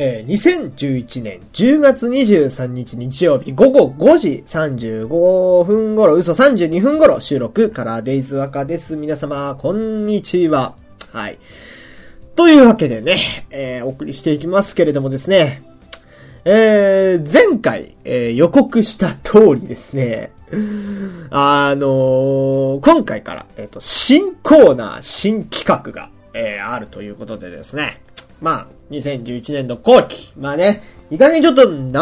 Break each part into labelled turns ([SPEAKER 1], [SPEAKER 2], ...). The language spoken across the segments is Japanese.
[SPEAKER 1] 2011年10月23日日曜日午後5時35分頃、嘘32分頃収録カラーデイズワカです。皆様、こんにちは。はい。というわけでね、お送りしていきますけれどもですね、前回、予告した通りですね、今回から、新コーナー、新企画が、あるということでですね、まあ、2011年度後期。まあね、いかにちょっと、ね、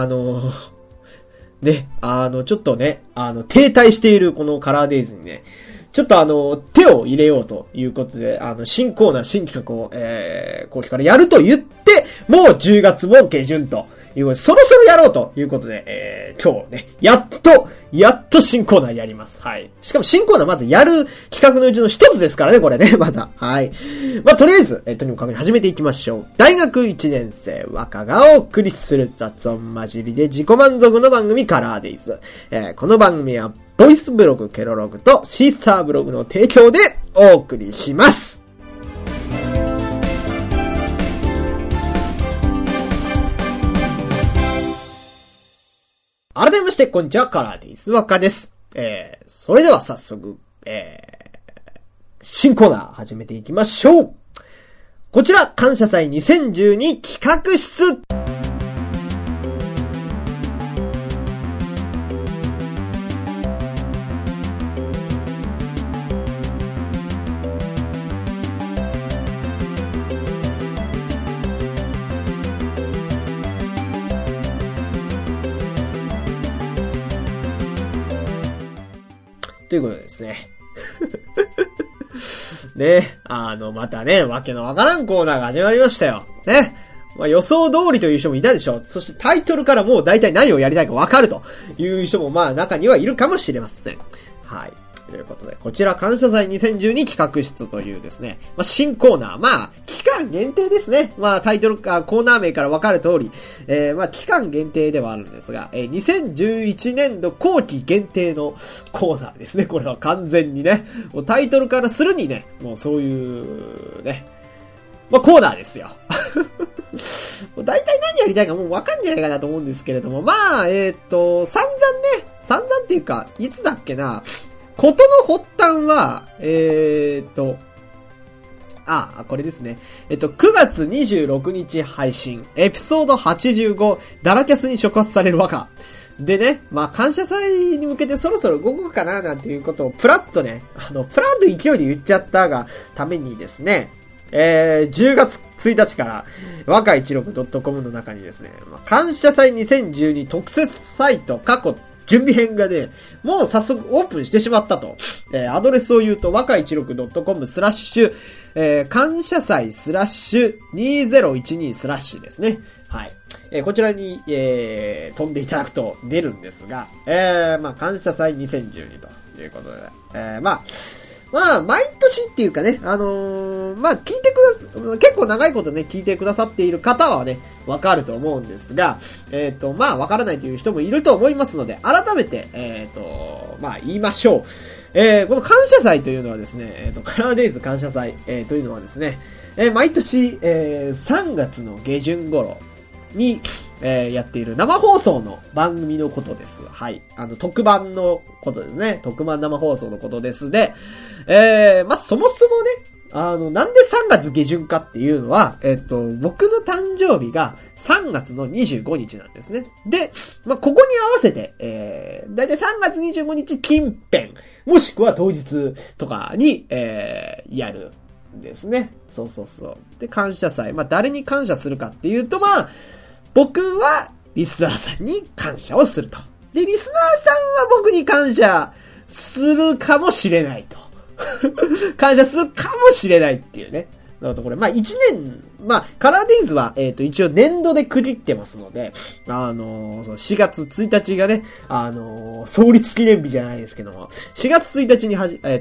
[SPEAKER 1] ちょっとね、停滞しているこのカラーデイズにね、ちょっと手を入れようということで、新コーナー、新企画を、後期からやると言って、もう10月も下旬ということで、そろそろやろうということで、今日ね、やっと新コーナーやります。はい。しかも新コーナーまずやる企画のうちの一つですからね、これね、まだ。はい。まあ、とりあえず、とにかく始めていきましょう。大学1年生、若がお送りする雑音混じりで自己満足の番組カラーデイズ。この番組は、ボイスブログ、ケロログとシーサーブログの提供でお送りします。改めまして、こんにちは、カラーデイズワカです。それでは早速、新コーナー始めていきましょう。こちら、感謝祭2012企画室。ということでですね。ね、またね、わけのわからんコーナーが始まりましたよ。ね。まあ、予想通りという人もいたでしょう。そしてタイトルからもう大体何をやりたいかわかるという人もまあ中にはいるかもしれません。はい。ということで、こちら感謝祭2012企画室というですね、まあ、新コーナー、まあ、期間限定ですね。まあ、タイトルか、コーナー名からわかる通り、まあ、期間限定ではあるんですが、2011年度後期限定のコーナーですね。これは完全にね、もうタイトルからするにね、もうそういうね、まあ、コーナーですよ。大体何やりたいかもうわかんじゃないかなと思うんですけれども、まあ、散々っていうか、いつだっけな、ことの発端は、これですね。9月26日配信、エピソード85、ダラキャスに触発される和歌。でね、まあ、感謝祭に向けてそろそろ動くかな、なんていうことを、プラッとね、プラッと勢いで言っちゃったがためにですね、10月1日から、和歌16.com の中にですね、まあ、感謝祭2012特設サイト過去準備編がね、もう早速オープンしてしまったと。アドレスを言うと、waka16.com/感謝祭/2012/ ですね。はい。こちらに、飛んでいただくと出るんですが、まあ、感謝祭2012ということで、まあ、毎年っていうかね、まあ、結構長いことね、聞いてくださっている方はね、わかると思うんですが、まあ、わからないという人もいると思いますので、改めて、まあ、言いましょう。この感謝祭というのはですね、カラーデイズ感謝祭、というのはですね、毎年、3月の下旬頃に、やっている生放送の番組のことです。はい。特番のことですね。特番生放送のことです。で、まあ、そもそもね、なんで3月下旬かっていうのは、僕の誕生日が3月の25日なんですね。で、まあ、ここに合わせて、だいたい3月25日近辺、もしくは当日とかに、やるんですね。そう。で、感謝祭。まあ、誰に感謝するかっていうと、まあ、僕は、リスナーさんに感謝をすると。で、リスナーさんは僕に感謝するかもしれないと。感謝するかもしれないっていうね。なるほど、これ、まあ、1年、まあ、カラーデイズは、一応年度で区切ってますので、4月1日がね、創立記念日じゃないですけども、4月1日に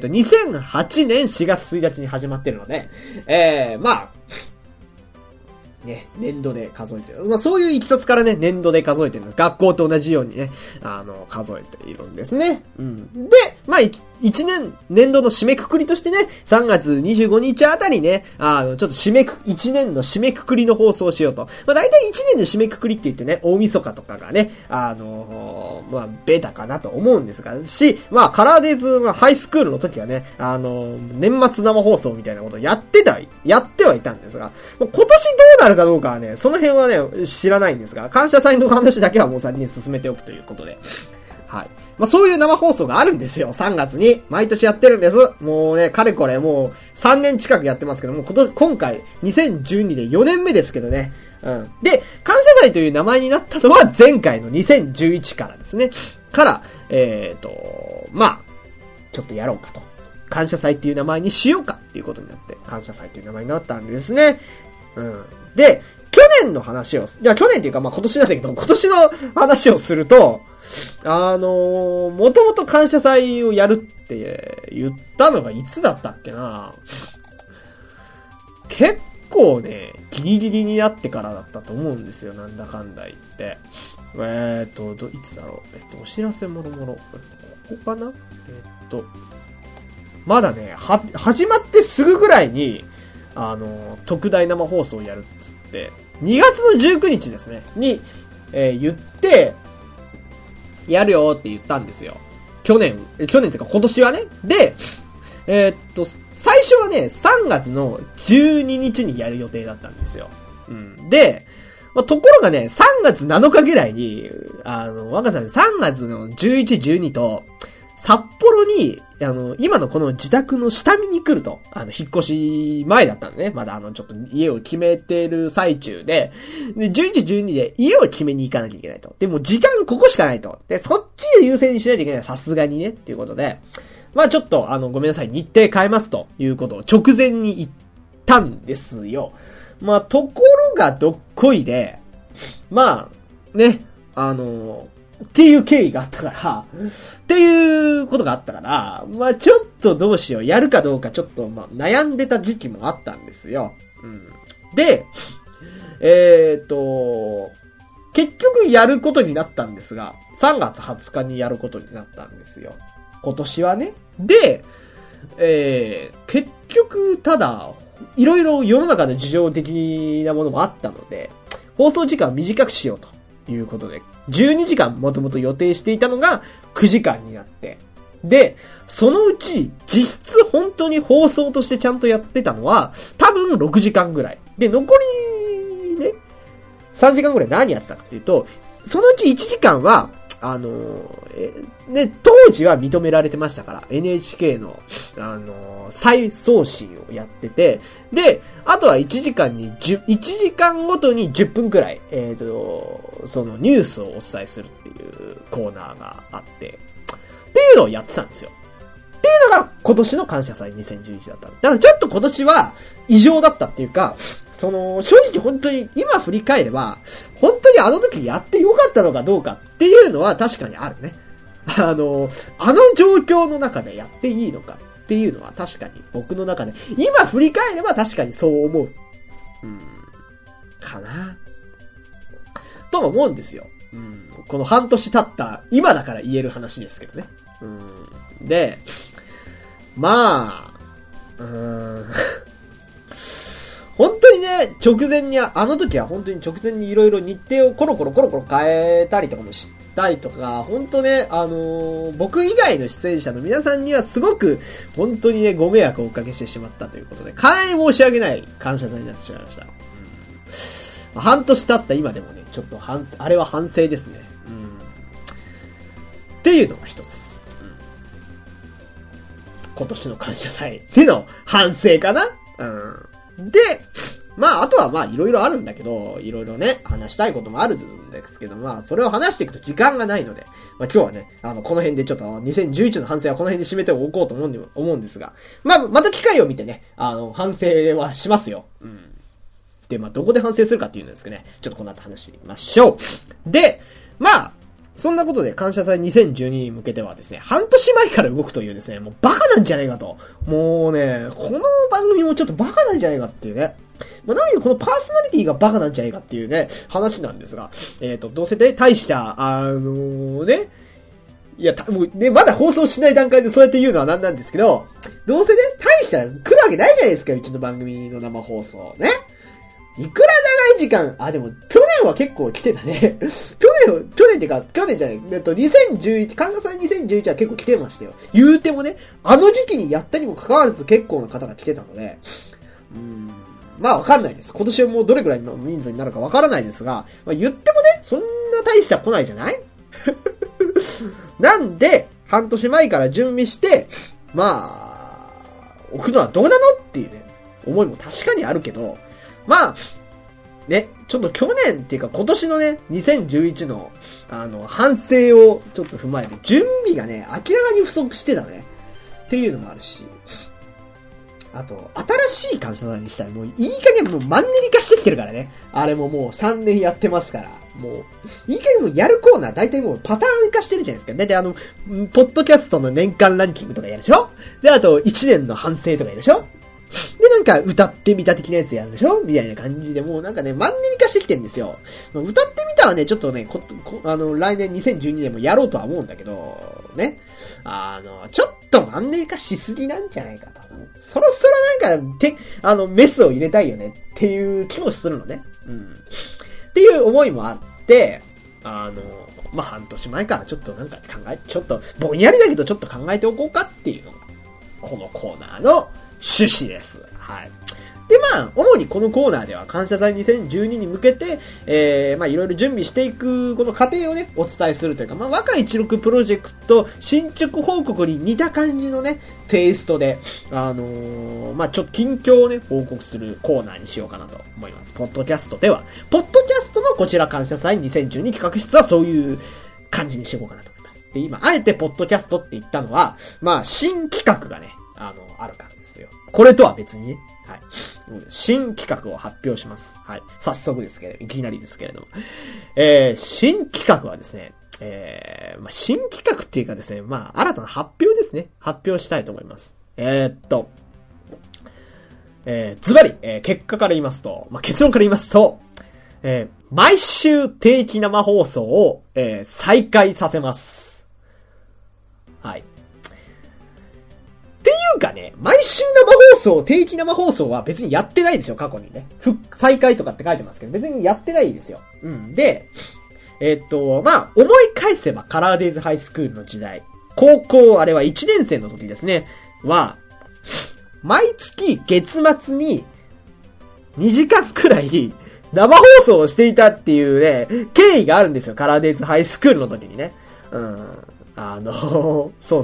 [SPEAKER 1] 2008年4月1日に始まってるので、まあ、 ね、年度で数えてる。まあそういういきさつからね、年度で数えてるの。学校と同じようにね、数えているんですね。うん。で、まあ年度の締めくくりとしてね、3月25日あたりね、ちょっと1年の締めくくりの放送をしようと。まあ大体1年の締めくくりって言ってね、大晦日とかがね、まあ、ベータかなと思うんですが、まあカラーデイズ、まあハイスクールの時はね、年末生放送みたいなことをやってはいたんですが、今年どうなるかどうかはね、その辺はね、知らないんですが、感謝祭の話だけはもう先に進めておくということで。はい。まあ、そういう生放送があるんですよ。3月に。毎年やってるんです。もうね、かれこれもう3年近くやってますけども、今回2012で4年目ですけどね。うん。で、感謝祭という名前になったのは前回の2011からですね。から、まあ、ちょっとやろうかと。感謝祭っていう名前にしようかっていうことになって、感謝祭っていう名前になったんですね。うん。で、去年っていうかまあ今年なんだけど、今年の話をすると、もともと感謝祭をやるって言ったのがいつだったっけな。結構ね、ギリギリになってからだったと思うんですよ、なんだかんだ言って。いつだろう。お知らせもろもろ。ここかなまだね、始まってすぐぐらいに、特大生放送をやるっつって、2月の19日ですね、に、言って、やるよって言ったんですよ。去年っていうか今年はね。で、最初はね、3月の12日にやる予定だったんですよ。うん。で、まあ、ところがね、3月7日ぐらいに、若さん3月の11、12と、札幌に、今のこの自宅の下見に来ると、引っ越し前だったんでね。まだちょっと家を決めてる最中で、11、12で家を決めに行かなきゃいけないと。でも時間ここしかないと。で、そっちで優先にしないといけない。さすがにね。っていうことで。まあちょっと、ごめんなさい。日程変えますということを直前に言ったんですよ。まあところがどっこいで、まあ、ね、っていう経緯があったから、っていうことがあったから、まあちょっとどうしよう、やるかどうかちょっとまあ悩んでた時期もあったんですよ。うん。で、結局やることになったんですが、3月20日にやることになったんですよ。今年はね。で、結局、ただ、いろいろ世の中の事情的なものもあったので、放送時間を短くしようということで、12時間もともと予定していたのが9時間になって、で、そのうち実質本当に放送としてちゃんとやってたのは多分6時間ぐらい。で、残りね、3時間ぐらい何やってたかっていうと、そのうち1時間は、ね、当時は認められてましたから、NHK の、再送信をやってて、で、あとは1時間ごとに10分くらい、そのニュースをお伝えするっていうコーナーがあって、っていうのをやってたんですよ。っていうのが今年の感謝祭2011だった。だからちょっと今年は異常だったっていうか、正直本当に今振り返れば、本当にあの時やってよかったのかどうかっていうのは確かにあるね。あの状況の中でやっていいのかっていうのは確かに僕の中で、今振り返れば確かにそう思う。かな。とも思うんですよ。この半年経った今だから言える話ですけどね。で、まあ、本当にね、直前に、あの時は本当に直前にいろいろ日程をコロコロ変えたりとかもしたりとか、本当ね、僕以外の出演者の皆さんにはすごく、本当にね、ご迷惑をおかけしてしまったということで、大変申し訳ない感謝祭になってしまいました。半年経った今でもね、ちょっとあれは反省ですね。っていうのが一つ。今年の感謝祭っていうの反省かな。で、まあ、あとはまあ、いろいろあるんだけど、いろいろね、話したいこともあるんですけど、まあ、それを話していくと時間がないので、まあ今日はね、この辺でちょっと2011の反省はこの辺で締めておこうと思うんですが、まあ、また機会を見てね、反省はしますよ。で、まあ、どこで反省するかっていうんですけどね、ちょっとこの後話しましょう。で、まあ、そんなことで感謝祭2012に向けてはですね、半年前から動くというですね、もうバカなんじゃないかと。もうね、この番組もちょっとバカなんじゃないかっていうね。 まあ、何よこのパーソナリティがバカなんじゃないかっていうね、話なんですが、どうせね、大した、ね、いや、もうね、まだ放送しない段階でそうやって言うのはなんなんですけど、どうせね、大した来るわけないじゃないですか、うちの番組の生放送。ね。いくら長い時間、でも、去年は結構来てたね。去年ってか、去年じゃない、2011、感謝祭2011は結構来てましたよ。言うてもね、あの時期にやったにもかかわらず結構な方が来てたので、まあわかんないです。今年はもうどれくらいの人数になるかわからないですが、まあ言ってもね、そんな大した来ないじゃないなんで、半年前から準備して、まあ、置くのはどうなのっていうね、思いも確かにあるけど、まあ、ね、ちょっと去年っていうか今年のね、2011の、反省をちょっと踏まえて、準備がね、明らかに不足してたね。っていうのもあるし、あと、新しい感謝祭にしたい。もういい加減もうマンネリ化してきてるからね。あれももう3年やってますから。もう、いい加減もうやるコーナー大体もうパターン化してるじゃないですか。だいたいポッドキャストの年間ランキングとかやるでしょ？で、あと1年の反省とかやるでしょ？で、なんか、歌ってみた的なやつやるでしょみたいな感じで、もうなんかね、マンネリ化してきてるんですよ。歌ってみたはね、ちょっとね、来年2012年もやろうとは思うんだけど、ね。ちょっとマンネリ化しすぎなんじゃないかと。そろそろなんか、メスを入れたいよねっていう気もするのね。っていう思いもあって、まあ、半年前からちょっとなんかちょっと、ぼんやりだけどちょっと考えておこうかっていうのが、このコーナーの趣旨です。はい。で、まあ、主にこのコーナーでは、感謝祭2012に向けて、まあ、いろいろ準備していく、この過程をね、お伝えするというか、まあ、若い16プロジェクト、進捗報告に似た感じのね、テイストで、まあ、ちょっと近況をね、報告するコーナーにしようかなと思います。ポッドキャストでは。ポッドキャストのこちら感謝祭2012企画室はそういう感じにしていこうかなと思います。で、今、あえてポッドキャストって言ったのは、まあ、新企画がね、あるからですよ。これとは別にね。はい。新企画を発表します。はい。早速ですけれど、いきなりですけれども。新企画はですね、まあ、新企画っていうかですね、まあ、新たな発表ですね。発表したいと思います。ズバリ、結果から言いますと、まあ、結論から言いますと、毎週定期生放送を、再開させます。はい。っていうかね、毎週生放送、定期生放送は別にやってないですよ、過去にね。再開とかって書いてますけど、別にやってないですよ。で、まあ、思い返せばカラーデイズハイスクールの時代、高校、あれは1年生の時ですね、は、毎月月末に2時間くらい生放送をしていたっていうね、経緯があるんですよ、カラーデイズハイスクールの時にね。そう。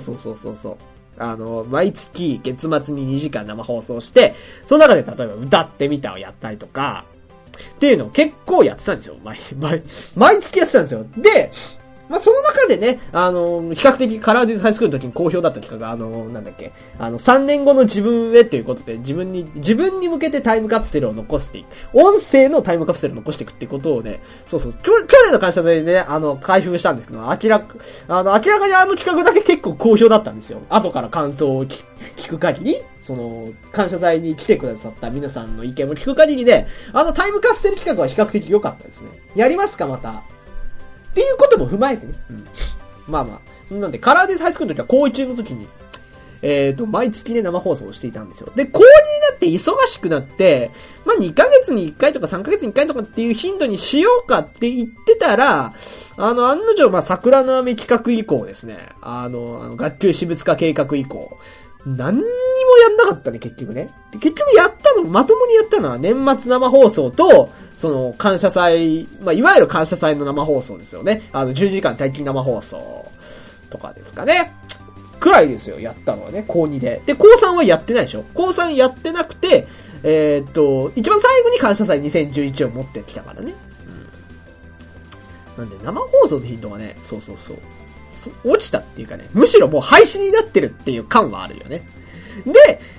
[SPEAKER 1] 毎月月末に2時間生放送して、その中で例えば歌ってみたをやったりとか、っていうのを結構やってたんですよ。毎月やってたんですよ。で、まあ、その中でね、比較的カラーディズハイスクールの時に好評だった企画が、なんだっけ、3年後の自分へということで、自分に向けてタイムカプセルを残していく。音声のタイムカプセルを残していくってことをね、そう、去年の感謝祭でね、開封したんですけど、明らかに企画だけ結構好評だったんですよ。後から感想を聞く限り、感謝祭に来てくださった皆さんの意見を聞く限りで、タイムカプセル企画は比較的良かったですね。やりますか、また。っていうことも踏まえてね。まあ。そんなんで、カラーデイズハイスクールの時は高1の時に、毎月ね、生放送をしていたんですよ。で、高2になって忙しくなって、まあ、2ヶ月に1回とか3ヶ月に1回とかっていう頻度にしようかって言ってたら、案の定、まあ、桜の雨企画以降ですね。学級私物化計画以降。何にもやんなかったね、結局ね。結局まともにやったのは年末生放送と、感謝祭、まあ、いわゆる感謝祭の生放送ですよね。10時間待機生放送とかですかね。くらいですよ、やったのはね、高2で。で、高3はやってないでしょ。高3やってなくて、一番最後に感謝祭2011を持ってきたからね。なんで、生放送の頻度がね、そう。落ちたっていうかね、むしろもう廃止になってるっていう感はあるよね。で、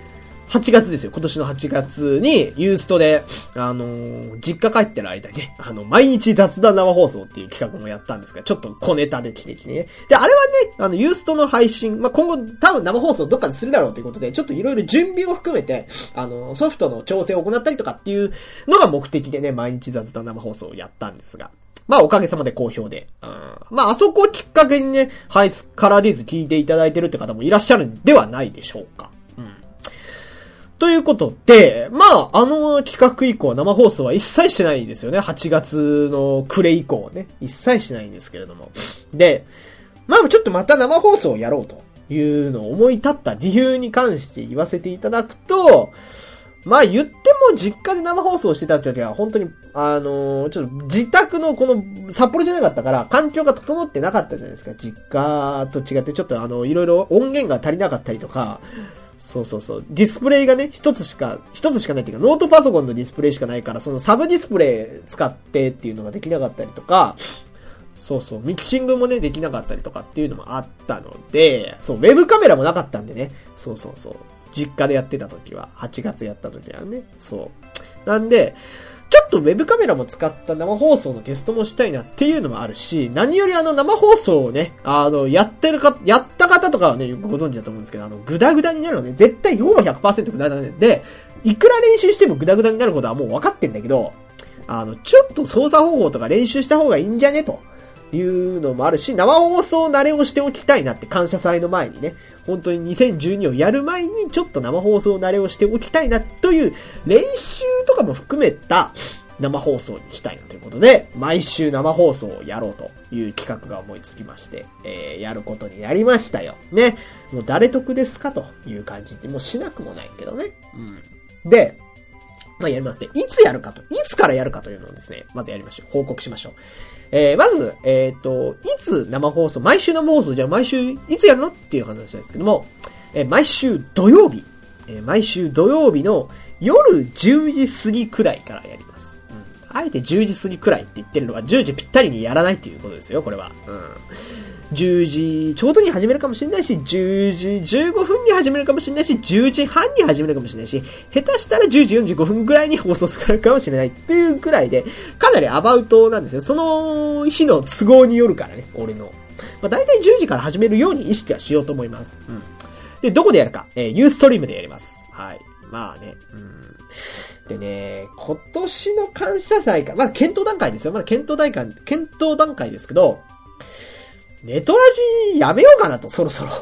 [SPEAKER 1] 8月ですよ。今年の8月に、ユーストで、実家帰ってる間に、毎日雑談生放送っていう企画もやったんですが、ちょっと小ネタで来てね。で、あれはね、ユーストの配信、まあ、今後多分生放送どっかでするだろうということで、ちょっといろいろ準備を含めて、ソフトの調整を行ったりとかっていうのが目的でね、毎日雑談生放送をやったんですが、まあおかげさまで好評で。まああそこをきっかけにね、はい、カラーディーズ聞いていただいてるって方もいらっしゃるんではないでしょうか。ということで、まあ企画以降生放送は一切してないんですよね。8月の暮れ以降はね。一切してないんですけれども。で、まあちょっとまた生放送をやろうというのを思い立った理由に関して言わせていただくと、まあ言っても実家で生放送してた時は本当に、ちょっと自宅のこの札幌じゃなかったから環境が整ってなかったじゃないですか。実家と違ってちょっといろいろ音源が足りなかったりとか、そう。ディスプレイがね、一つしかないっていうか、ノートパソコンのディスプレイしかないから、そのサブディスプレイ使ってっていうのができなかったりとか、ミキシングもね、できなかったりとかっていうのもあったので、ウェブカメラもなかったんでね、実家でやってた時は、8月やった時はね、なんで、ちょっとウェブカメラも使った生放送のテストもしたいなっていうのもあるし、何より生放送をね、やった方とかはね、よくご存知だと思うんですけど、グダグダになるのね、絶対ほぼ 100% グダグダで、いくら練習してもグダグダになることはもう分かってんだけど、ちょっと操作方法とか練習した方がいいんじゃねというのもあるし、生放送慣れをしておきたいなって感謝祭の前にね、本当に2012をやる前にちょっと生放送慣れをしておきたいなという練習とかも含めた生放送にしたいなということで、毎週生放送をやろうという企画が思いつきまして、やることになりましたよ。ね。もう誰得ですかという感じで、もうしなくもないけどね。で、まあやりますね。いつやるかと、いつからやるかというのをですね、まずやりましょう。報告しましょう。まず、いつ生放送、毎週生放送、じゃあ毎週いつやるのっていう話なんですけども、毎週土曜日の夜10時過ぎくらいからやります。あえて10時過ぎくらいって言ってるのは10時ぴったりにやらないということですよ、これは。10時ちょうどに始めるかもしれないし、10時15分に始めるかもしれないし、10時半に始めるかもしれないし、下手したら10時45分ぐらいに放送するかもしれないっていうくらいで、かなりアバウトなんですよ。その日の都合によるからね、俺の。まあ、大体10時から始めるように意識はしようと思います。で、どこでやるか、ユーストリームでやります。はい。まあね、でね、今年の感謝祭から、まだ検討段階ですよ。まだ検討段階ですけど、ネトラジやめようかなと、そろそろ。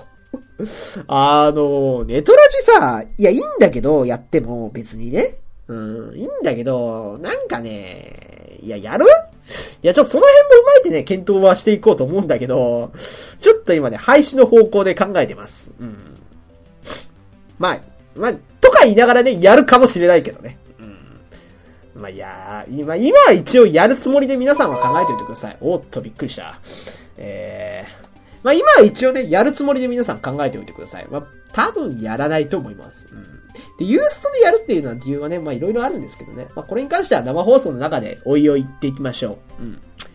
[SPEAKER 1] ネトラジさ、いや、いいんだけど、やっても別にね。いいんだけど、なんかね、いや、やる？いや、ちょっとその辺も踏まえてね、検討はしていこうと思うんだけど、ちょっと今ね、廃止の方向で考えてます。まあ、とか言いながらね、やるかもしれないけどね。まあ、いや、今は一応やるつもりで皆さんは考えておいてください。おっと、びっくりした。まあ今は一応ね、やるつもりで皆さん考えておいてください。まあ多分やらないと思います。で、ユーストでやるっていうのは理由はね、まあいろいろあるんですけどね。まあこれに関しては生放送の中でおいおい言っていきましょう。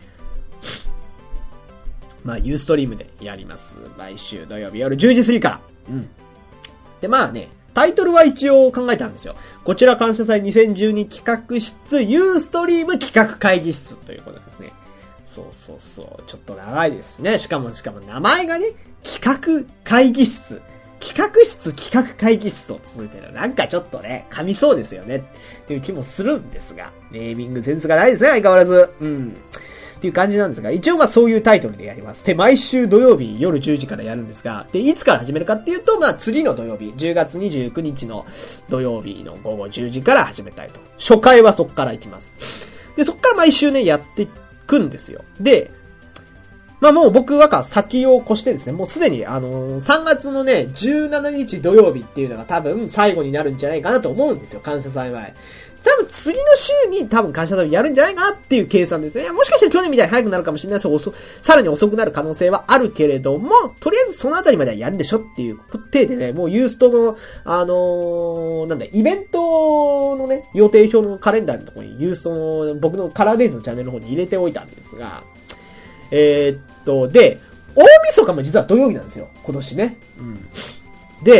[SPEAKER 1] まあユーストリームでやります。毎週土曜日夜10時過ぎから。で、まあね、タイトルは一応考えたんですよ。こちら感謝祭2012企画室、ユーストリーム企画会議室ということですね。そう。ちょっと長いですね。しかも名前がね、企画会議室。企画会議室と続いてる。なんかちょっとね、噛みそうですよね。っていう気もするんですが、ネーミングセンスがないですね、相変わらず。っていう感じなんですが、一応まあそういうタイトルでやります。で、毎週土曜日夜10時からやるんですが、で、いつから始めるかっていうと、まあ次の土曜日、10月29日の土曜日の午後10時から始めたいと。初回はそっから行きます。で、そっから毎週ね、やっていくんですよ。で、まあもう僕は先を越してですね、もうすでに3月のね、17日土曜日っていうのが多分最後になるんじゃないかなと思うんですよ、感謝祭前。多分次の週に多分感謝祭やるんじゃないかなっていう計算ですね。もしかしたら去年みたいに早くなるかもしれないし、さらに遅くなる可能性はあるけれども、とりあえずそのあたりまではやるでしょっていう体でね、もうユーストの、イベントのね、予定表のカレンダーのところにユーストの僕のカラーデイズのチャンネルの方に入れておいたんですが、で、大晦日も実は土曜日なんですよ、今年ね。で、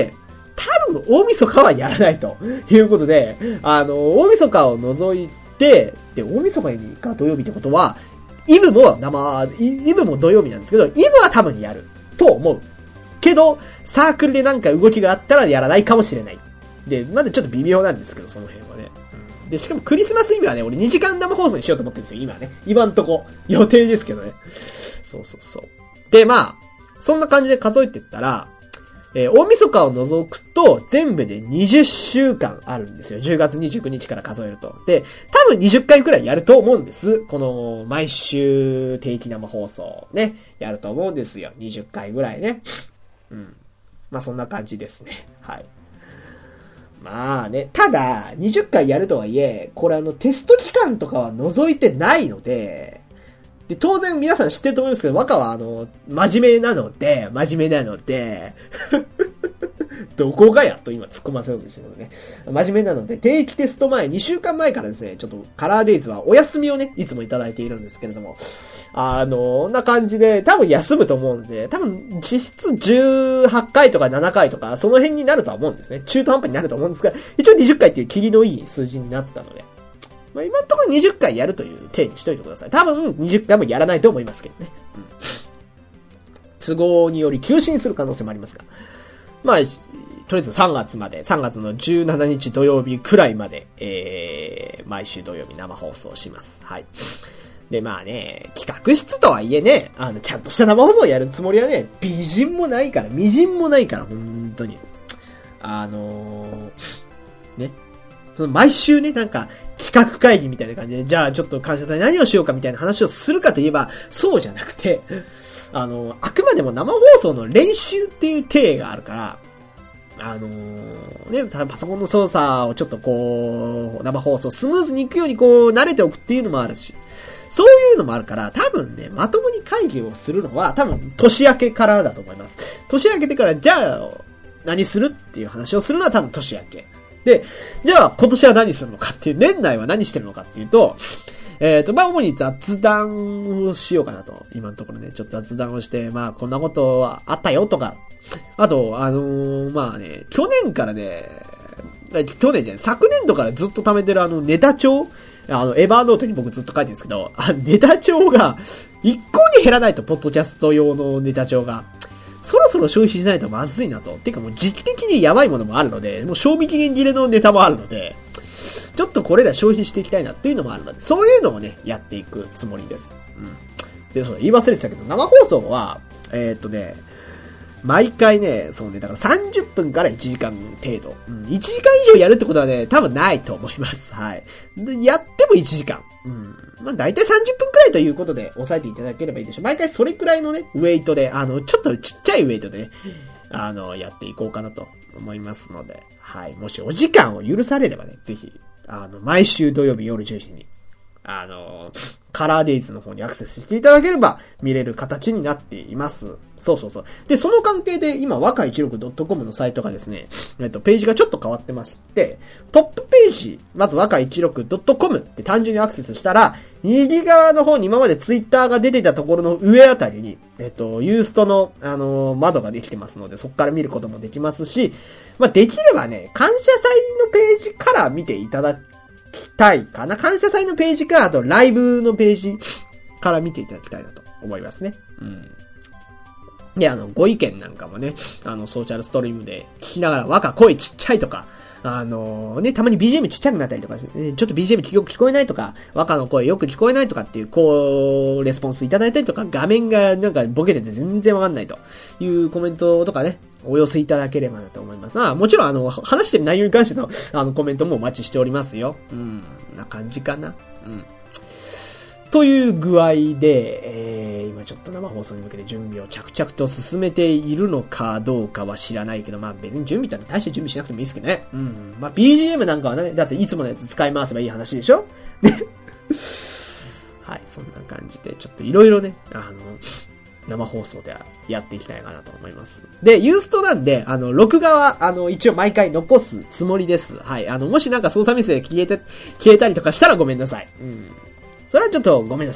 [SPEAKER 1] 多分大晦日はやらないということで、大晦日を除いて、で、大晦日が土曜日ってことは、イブも土曜日なんですけど、イブは多分やると思う。けど、サークルでなんか動きがあったらやらないかもしれない。で、まだちょっと微妙なんですけど、その辺はね。で、しかもクリスマスイブはね、俺2時間生放送にしようと思ってるんですよ、今ね。今んとこ。予定ですけどね。そうそうそう。で、まあ、そんな感じで数えてったら、大晦日を除くと、全部で20週間あるんですよ。10月29日から数えると。で、多分20回くらいやると思うんです。この、毎週定期生放送ね、やると思うんですよ。20回ぐらいね。うん。まあ、そんな感じですね。はい。まあね、ただ、20回やるとはいえ、これテスト期間とかは除いてないので、で、当然皆さん知ってると思いますけど、若は真面目なので、どこがやと今突っ込ませようとしてるのね。真面目なので、定期テスト前、2週間前からですね、ちょっとカラーデイズはお休みをね、いつもいただいているんですけれども、こんな感じで、多分休むと思うんで、多分実質18回とか7回とか、その辺になるとは思うんですね。中途半端になると思うんですが、一応20回っていう切りのいい数字になったので、まあ、今のところ20回やるという体にしといてください。多分20回もやらないと思いますけどね。うん、都合により休止にする可能性もありますが。まあ、とりあえず3月まで、3月の17日土曜日くらいまで、毎週土曜日生放送します。はい。で、まあね、企画室とはいえね、ちゃんとした生放送をやるつもりはね、微塵もないから、微塵もないから、本当に。ね。その毎週ね、なんか、企画会議みたいな感じで、じゃあちょっと感謝祭何をしようかみたいな話をするかといえば、そうじゃなくて、あくまでも生放送の練習っていう体があるから、ね、パソコンの操作をちょっとこう、生放送スムーズにいくようにこう、慣れておくっていうのもあるし、そういうのもあるから、多分ね、まともに会議をするのは、多分年明けからだと思います。年明けてから、じゃあ、何するっていう話をするのは多分年明け。で、じゃあ今年は何するのかっていう、年内は何してるのかっていうと、まあ、主に雑談をしようかなと。今のところね、ちょっと雑談をして、まあ、こんなことあったよとか、あと、まあね、去年じゃない、昨年度からずっと貯めてるネタ帳エヴァーノートに僕ずっと書いてるんですけど、ネタ帳が、一向に減らないと、ポッドキャスト用のネタ帳が。そろそろ消費しないとまずいなと。てかもう時期的にやばいものもあるので、もう賞味期限切れのネタもあるので、ちょっとこれら消費していきたいなっていうのもあるので、そういうのをね、やっていくつもりです。うん。で、そうだ、言い忘れてたけど、生放送は、毎回ね、そうね、だから30分から1時間程度。うん、1時間以上やるってことはね、多分ないと思います。はい。でやっても1時間。うん。まあ、大体30分くらいということで抑えていただければいいでしょう。毎回それくらいのね、ウェイトで、ちょっとちっちゃいウェイトでね、やっていこうかなと思いますので、はい。もしお時間を許されればね、ぜひ、毎週土曜日夜10時に、カラーデイズの方にアクセスしていただければ見れる形になっています。そうそうそう。で、その関係で今、若 16.com のサイトがですね、ページがちょっと変わってまして、トップページ、まず若 16.com って単純にアクセスしたら、右側の方に今までツイッターが出ていたところの上あたりに、ユーストの、窓ができてますので、そこから見ることもできますし、まあ、できればね、感謝祭のページから見ていただきたいかな。感謝祭のページか、あとライブのページから見ていただきたいなと思いますね。うん。で、ご意見なんかもね、ソーシャルストリームで聞きながら、若声ちっちゃいとか、たまに BGM ちっちゃくなったりとか、ちょっと BGM よく聞こえないとか、若の声よく聞こえないとかっていう、レスポンスいただいたりとか、画面がなんかボケてて全然わかんないというコメントとかね、お寄せいただければなと思います。もちろん話してる内容に関しての、コメントもお待ちしておりますよ。うん、な感じかな。うん。という具合で、今ちょっと生放送に向けて準備を着々と進めているのかどうかは知らないけど、まあ別に準備って大して準備しなくてもいいですけどね。うん。まあ BGM なんかはね、だっていつものやつ使い回せばいい話でしょね。はい、そんな感じで、ちょっといろいろね、生放送でやっていきたいかなと思います。で、ユーストなんで、録画は、一応毎回残すつもりです。はい。もしなんか操作ミスで消えたりとかしたらごめんなさい。うん。それはちょっとごめんなさいと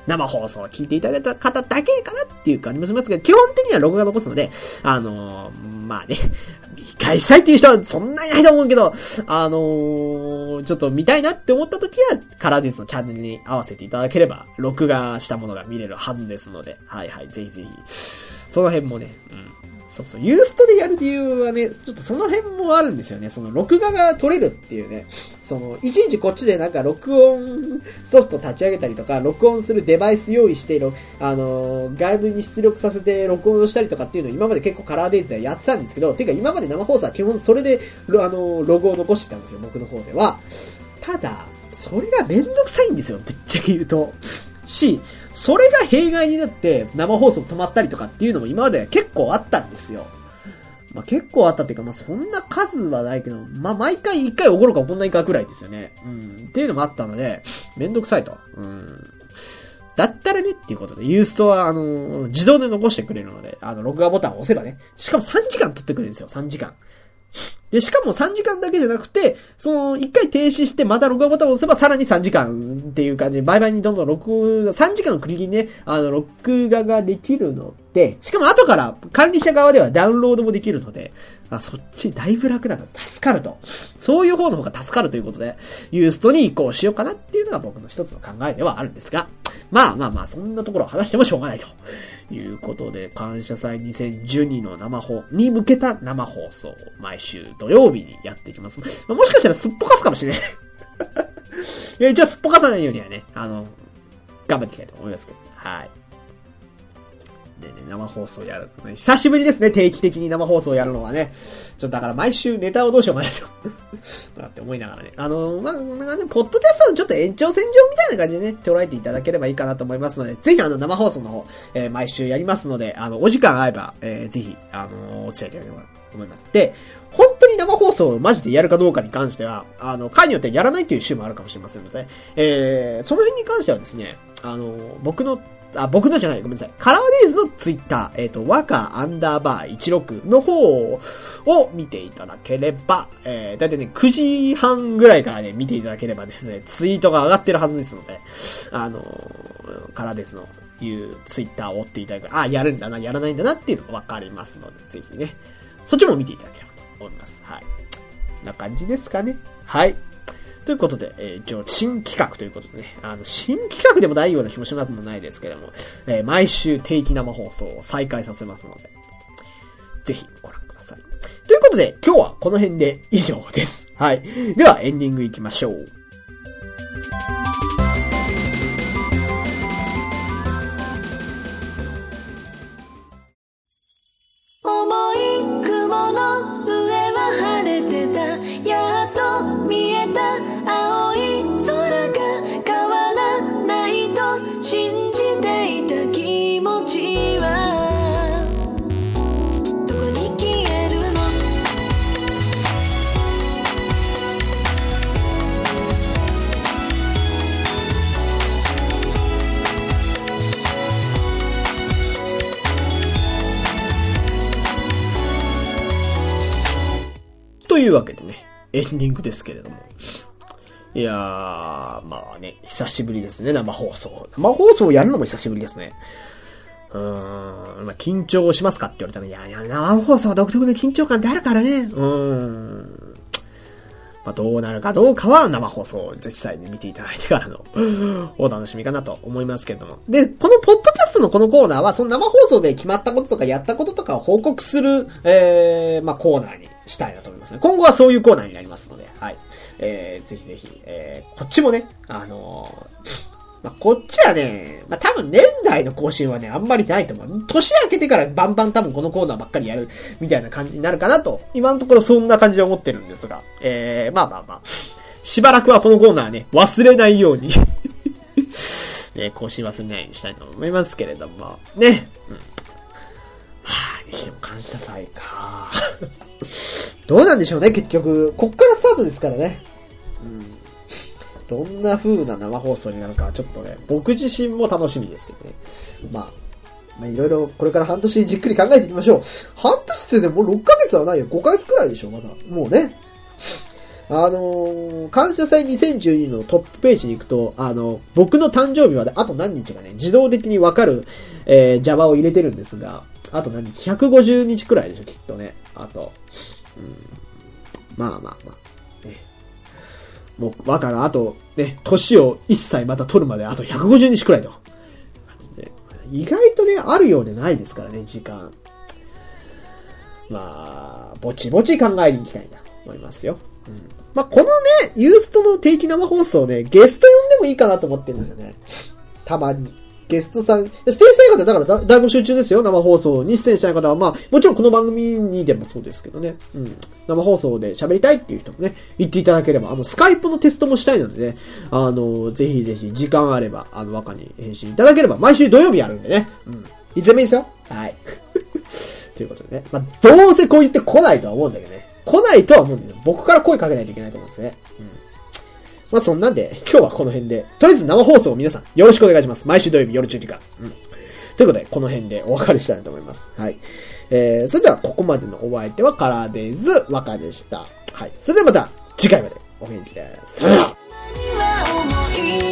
[SPEAKER 1] 生放送を聞いていただいた方だけかなっていう感じもしますが、基本的には録画残すので、まあね、見返したいっていう人はそんなにないと思うけど、ちょっと見たいなって思った時は、カラーディスのチャンネルに合わせていただければ、録画したものが見れるはずですので、はいはい、ぜひぜひ、その辺もね、そうそう、ユーストでやる理由はね、ちょっとその辺もあるんですよね。その録画が撮れるっていうね、いちいちこっちでなんか録音ソフト立ち上げたりとか、録音するデバイス用意している、外部に出力させて録音をしたりとかっていうのを今まで結構カラーデイズでやってたんですけど、てか今まで生放送は基本それで、ログを残してたんですよ、僕の方では。ただ、それがめんどくさいんですよ、ぶっちゃけ言うと。それが弊害になって生放送止まったりとかっていうのも今まで結構あったんですよ。まあ、結構あったっていうか、まあ、そんな数はないけど、まあ、毎回一回起こるか起こんないかくらいですよね。っていうのもあったので、めんどくさいと。だったらねっていうことで、ユーストは、自動で残してくれるので、録画ボタンを押せばね、しかも3時間撮ってくれるんですよ、3時間。で、しかも3時間だけじゃなくて、一回停止して、また録画ボタンを押せばさらに3時間っていう感じで、倍々にどんどん3時間の繰り切りね、録画ができるので、しかも後から管理者側ではダウンロードもできるので、そっちだいぶ楽だから助かると。そういう方の方が助かるということで、ユーストに移行しようかなっていうのが僕の一つの考えではあるんですが、まあ、そんなところを話してもしょうがないということで、感謝祭2012の生放に向けた生放送を毎週土曜日にやっていきます。もしかしたらすっぽかすかもしれない。いや、一応すっぽかさないようにはね、頑張っていきたいと思いますけど。はい。でね、生放送やるのね。久しぶりですね、定期的に生放送やるのはね。だから毎週ネタをどうしようかなと。だって思いながらね。ポッドキャストのちょっと延長線上みたいな感じでね、捉えていただければいいかなと思いますので、ぜひ生放送の方、毎週やりますので、お時間合えば、ぜひ、お伝えいただければと思います。で、本当に生放送をマジでやるかどうかに関しては、回によってやらないという週もあるかもしれませんので、その辺に関してはですね、僕のじゃない、ごめんなさい。カラーデイズのツイッター、ワカ_16の方を見ていただければ、だいたいね、9時半ぐらいからね、見ていただければですね、ツイートが上がってるはずですので、カラーデイズのいうツイッターを追っていただく、やるんだな、やらないんだなっていうのがわかりますので、ぜひね、そっちも見ていただければと思います。はい。こんな感じですかね。はい。ということで、一応、新企画ということでね、新企画でもないような気もしなくもないですけども、毎週定期生放送を再開させますので、ぜひご覧ください。ということで、今日はこの辺で以上です。はい。では、エンディングいきましょう。というわけでね、エンディングですけれども。いやー、まあね、久しぶりですね、生放送。生放送をやるのも久しぶりですね。まあ、緊張しますかって言われたら、いや、生放送は独特の緊張感ってあるからね。まあ、どうなるかどうかは生放送を実際に見ていただいてからのお楽しみかなと思いますけれども。で、このポッドキャストのこのコーナーは、その生放送で決まったこととかやったこととかを報告する、まあ、コーナーにしたいなと思いますね。今後はそういうコーナーになりますので、はい。ぜひぜひ、こっちもね、まあ、こっちはね、まあ、多分年内の更新はね、あんまりないと思う。年明けてからバンバン多分このコーナーばっかりやる、みたいな感じになるかなと、今のところそんな感じで思ってるんですが、まあ、しばらくはこのコーナーね、忘れないように、ね、更新忘れないようにしたいと思いますけれども、ね、にしても感謝祭か。どうなんでしょうね、結局。こっからスタートですからね。どんな風な生放送になるかはちょっとね、僕自身も楽しみですけどね。まあいろいろこれから半年じっくり考えていきましょう。半年ってね、もう6ヶ月はないよ。5ヶ月くらいでしょ、まだ。もうね。 感謝祭2012のトップページに行くと、僕の誕生日まであと何日がね、自動的にわかる、Java を入れてるんですが、あと何日 ?150 日くらいでしょ、きっとね。あと、まあ。もう、若があと、ね、年を1歳また取るまであと150日くらいと。意外とね、あるようでないですからね、時間。まあ、ぼちぼち考えに行きたいな、思いますよ。まあ、このね、ユーストの定期生放送ね、ゲスト呼んでもいいかなと思ってるんですよね。たまに。ゲストさん、出演したい方だから大募集中ですよ、生放送に出演したい方は。まあ、もちろんこの番組にでもそうですけどね。生放送で喋りたいっていう人もね、言っていただければ、スカイプのテストもしたいのでね、ぜひぜひ時間あれば、若に返信いただければ、毎週土曜日やるんでね。いつでもいいですよ。はい。ということでね。まあ、どうせこう言って来ないとは思うんだけどね。来ないとは思うんだけど、僕から声かけないといけないと思うんですね。まあ、そんなんで、今日はこの辺で、とりあえず生放送を皆さんよろしくお願いします。毎週土曜日夜10時から。ということで、この辺でお別れしたいと思います。はい。それではここまでのお相手はカラーデイズ若でした。はい。それではまた次回までお元気で。さよなら。